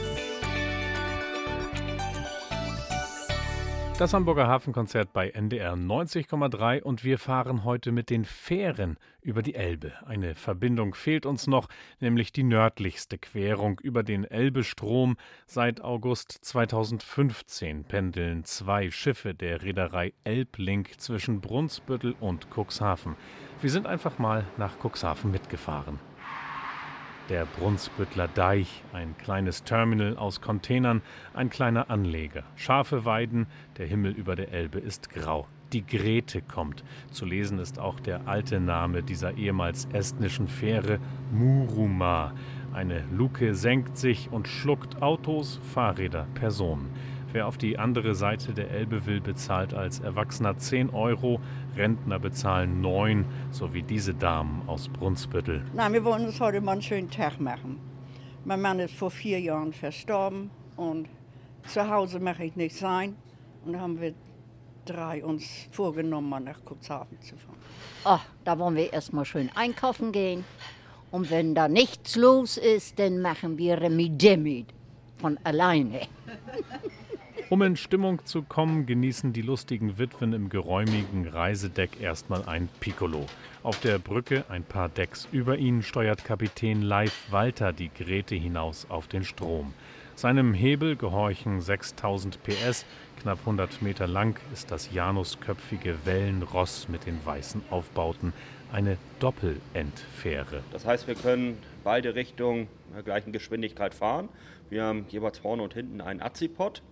Das Hamburger Hafenkonzert bei NDR 90,3 und wir fahren heute mit den Fähren über die Elbe. Eine Verbindung fehlt uns noch, nämlich die nördlichste Querung über den Elbestrom. Seit August 2015 pendeln 2 Schiffe der Reederei Elblink zwischen Brunsbüttel und Cuxhaven. Wir sind einfach mal nach Cuxhaven mitgefahren. Der Brunsbüttler Deich, ein kleines Terminal aus Containern, ein kleiner Anleger. Scharfe Weiden, der Himmel über der Elbe ist grau. Die Grete kommt. Zu lesen ist auch der alte Name dieser ehemals estnischen Fähre, Muruma. Eine Luke senkt sich und schluckt Autos, Fahrräder, Personen. Wer auf die andere Seite der Elbe will, bezahlt als Erwachsener 10 €, Rentner bezahlen 9, so wie diese Damen aus Brunsbüttel. Nein, wir wollen uns heute mal einen schönen Tag machen. Mein Mann ist vor 4 Jahren verstorben und zu Hause mache ich nicht sein. Und da haben wir 3 uns vorgenommen, mal nach Cuxhaven zu fahren. Da wollen wir erstmal schön einkaufen gehen. Und wenn da nichts los ist, dann machen wir Remi-Demi von alleine. Um in Stimmung zu kommen, genießen die lustigen Witwen im geräumigen Reisedeck erstmal ein Piccolo. Auf der Brücke, ein paar Decks über ihnen, steuert Kapitän Leif Walter die Grete hinaus auf den Strom. Seinem Hebel gehorchen 6000 PS, knapp 100 Meter lang ist das janusköpfige Wellenross mit den weißen Aufbauten. Eine Doppelendfähre. Das heißt, wir können beide Richtungen in der gleichen Geschwindigkeit fahren. Wir haben jeweils vorne und hinten einen Azipod.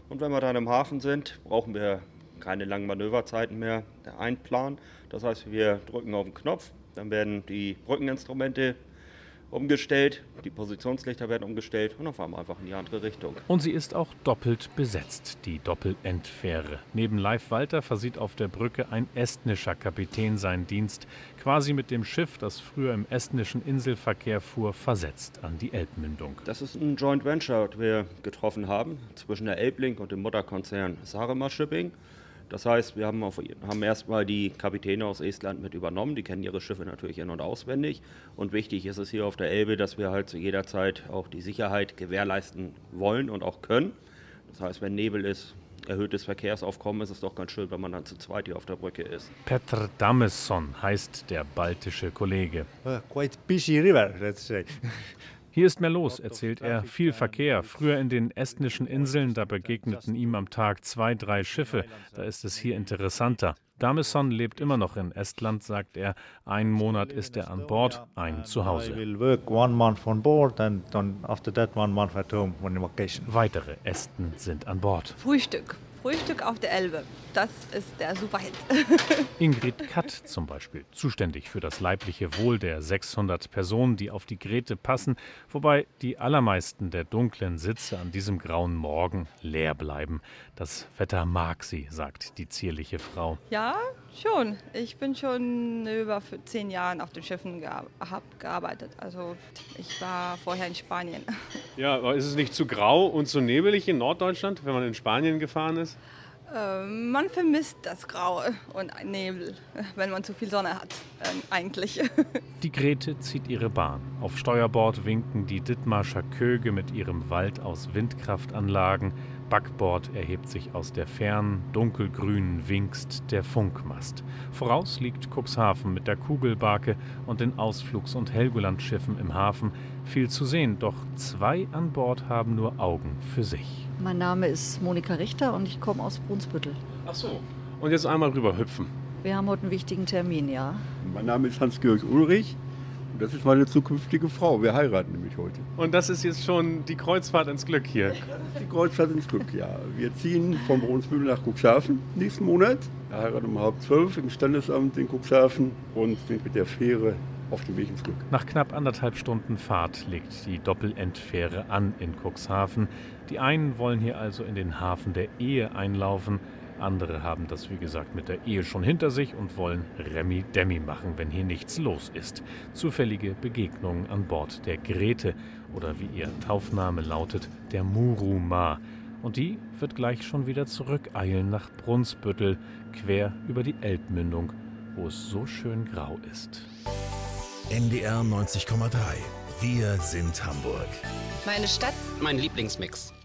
Und wenn wir dann im Hafen sind, brauchen wir keine langen Manöverzeiten mehr einplanen. Das heißt, wir drücken auf den Knopf, dann werden die Brückeninstrumente umgestellt, die Positionslichter werden umgestellt und dann fahren wir einfach in die andere Richtung. Und sie ist auch doppelt besetzt, die Doppelendfähre. Neben Leif Walter versieht auf der Brücke ein estnischer Kapitän seinen Dienst, quasi mit dem Schiff, das früher im estnischen Inselverkehr fuhr, versetzt an die Elbmündung. Das ist ein Joint Venture, das wir getroffen haben zwischen der Elblink und dem Mutterkonzern Saaremaa Shipping. Das heißt, wir haben erstmal die Kapitäne aus Estland mit übernommen. Die kennen ihre Schiffe natürlich in- und auswendig. Und wichtig ist es hier auf der Elbe, dass wir halt zu jeder Zeit auch die Sicherheit gewährleisten wollen und auch können. Das heißt, wenn Nebel ist, erhöhtes Verkehrsaufkommen, ist es doch ganz schön, wenn man dann zu zweit hier auf der Brücke ist. Petr Damesson heißt der baltische Kollege. Quite busy river, let's say. Hier ist mehr los, erzählt er. Viel Verkehr. Früher in den estnischen Inseln, da begegneten ihm am Tag 2, 3 Schiffe. Da ist es hier interessanter. Damesson lebt immer noch in Estland, sagt er. 1 Monat ist er an Bord, ein Zuhause. Weitere Esten sind an Bord. Frühstück auf der Elbe. Das ist der Superhit. Ingrid Katt zum Beispiel, zuständig für das leibliche Wohl der 600 Personen, die auf die Grete passen, wobei die allermeisten der dunklen Sitze an diesem grauen Morgen leer bleiben. Das Wetter mag sie, sagt die zierliche Frau. Ja, schon. Ich bin schon über 10 Jahren auf den Schiffen gearbeitet. Also ich war vorher in Spanien. Ja, aber ist es nicht zu grau und zu nebelig in Norddeutschland, wenn man in Spanien gefahren ist? Man vermisst das Graue und Nebel, wenn man zu viel Sonne hat, eigentlich. Die Grete zieht ihre Bahn. Auf Steuerbord winken die Dithmarscher Köge mit ihrem Wald aus Windkraftanlagen. Backbord erhebt sich aus der fernen, dunkelgrünen Wingst der Funkmast. Voraus liegt Cuxhaven mit der Kugelbarke und den Ausflugs- und Helgoland-Schiffen im Hafen. Viel zu sehen, doch 2 an Bord haben nur Augen für sich. Mein Name ist Monika Richter und ich komme aus Brunsbüttel. Ach so. Und jetzt einmal rüber hüpfen. Wir haben heute einen wichtigen Termin, ja. Mein Name ist Hans-Georg Ulrich und das ist meine zukünftige Frau. Wir heiraten nämlich heute. Und das ist jetzt schon die Kreuzfahrt ins Glück hier? Das ist die Kreuzfahrt ins Glück, ja. Wir ziehen von Brunsbüttel nach Cuxhaven nächsten Monat. Wir heiraten um 11:30 im Standesamt in Cuxhaven und sind mit der Fähre auf dem Weg ins Glück. Nach knapp 1,5 Stunden Fahrt legt die Doppelendfähre an in Cuxhaven. Die einen wollen hier also in den Hafen der Ehe einlaufen. Andere haben das, wie gesagt, mit der Ehe schon hinter sich und wollen Remi-Demi machen, wenn hier nichts los ist. Zufällige Begegnungen an Bord der Grete oder wie ihr Taufname lautet, der Muru-Ma. Und die wird gleich schon wieder zurückeilen nach Brunsbüttel, quer über die Elbmündung, wo es so schön grau ist. NDR 90,3. Wir sind Hamburg. Meine Stadt, mein Lieblingsmix.